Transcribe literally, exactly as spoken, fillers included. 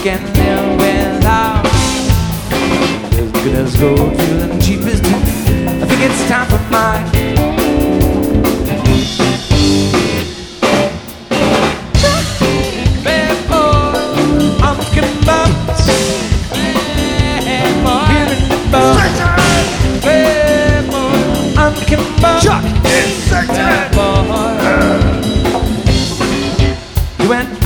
can live without. As good as gold, feeling cheap as tea. I think it's time for my